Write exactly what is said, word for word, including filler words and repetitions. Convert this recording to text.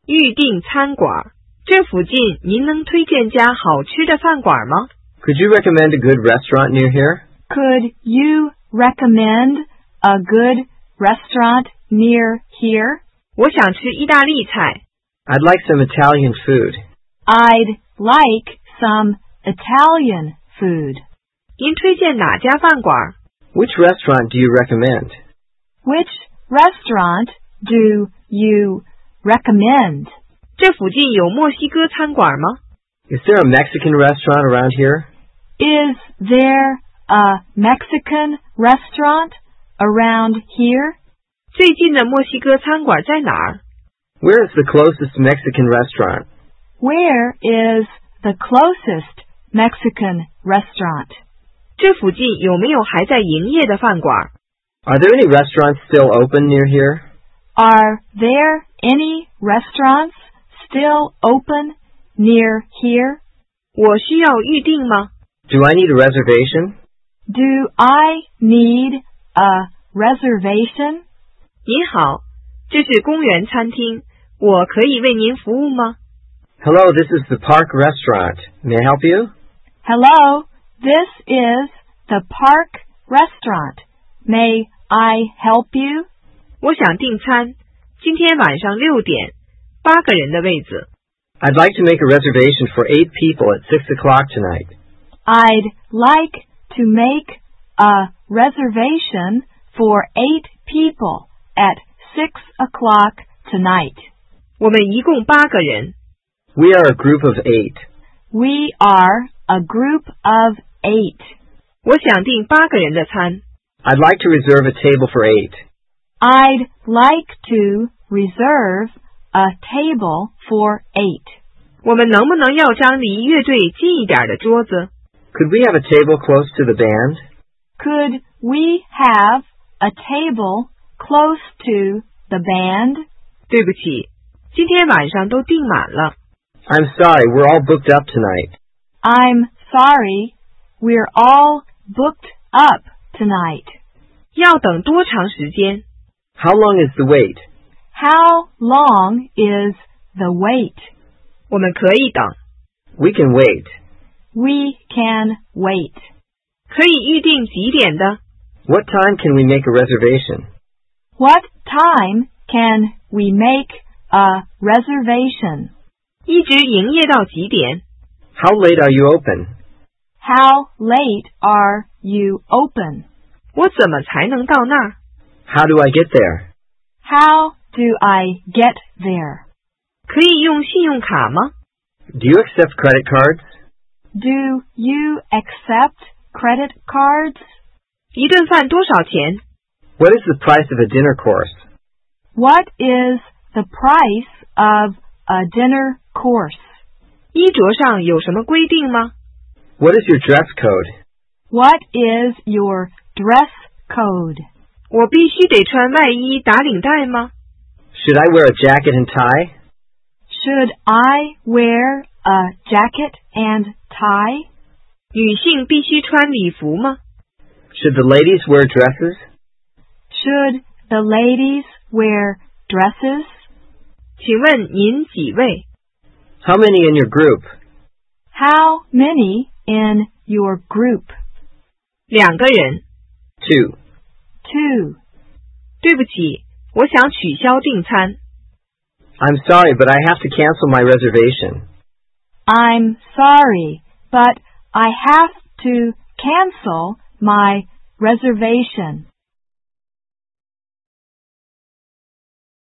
预订餐馆，这附近您能推荐家好吃的饭馆吗？ Could you recommend a good restaurant near here? Could you recommend a good restaurant near here? 我想吃意大利菜。 I'd like some Italian food. I'd like some Italian food. 您推荐哪家饭馆？ Which restaurant do you recommend? Which restaurant do you recommend? 这附近有墨西哥餐馆吗？ Is there a Mexican restaurant around here? Is there a Mexican restaurant around here? 最近的墨西哥餐馆在哪儿？ Where is the closest Mexican restaurant? Where is the closest Mexican restaurant? 这附近有没有还在营业的饭馆？ Are there any restaurants still open near here? Are there any restaurants still open near here? 我需要预订吗？ Do I need a reservation? Do I need a reservation? 您好，这是公园餐厅，我可以为您服务吗？ Hello, this is the Park Restaurant. May I help you? Hello, this is the Park Restaurant. May I help you? 我想订餐，今天晚上六点，八个人的位子。 I'd like to make a reservation for eight people at six o'clock tonight. I'd like to make a reservation for eight people at six o'clock tonight. 我们一共八个人。 We are a group of eight. We are a group of eight. 我想订八个人的餐。 I'd like to reserve a table for eight. I'd like to reserve a table for eight. 我们能不能要张离乐队近一点的桌子？ Could we have a table close to the band? Could we have a table close to the band? 对不起，今天晚上都订满了。 I'm sorry, we're all booked up tonight. I'm sorry, we're all booked up tonight. 要等多长时间？ How long is the wait? How long is the wait? 我们可以等。 We can wait. We can wait. 可以预定几点的？ What time can we make a reservation? What time can we make a reservation? 一直营业到几点？ How late are you open? How late are you open? 我怎么才能到那儿？ How do I get there? How do I get there? 可以用信用卡吗？ Do you accept credit cards? Do you accept credit cards? 一顿饭多少钱？ What is the price of a dinner course? What is the price of a dinner course? 衣着上有什么规定吗？ What is your dress code? What is your dress code? 我必须得穿外衣打领带吗？ Should I wear a jacket and tie? Should I wear a jacket and tie? 女性必须穿礼服吗？ Should the ladies wear dresses? Should the ladies wear dresses? 请问您几位？ How many in your group? How many in your group? 两个人。 Two. Two. 对不起，我想取消订餐。 I'm sorry, but I have to cancel my reservation. I'm sorry, but I have to cancel my reservation.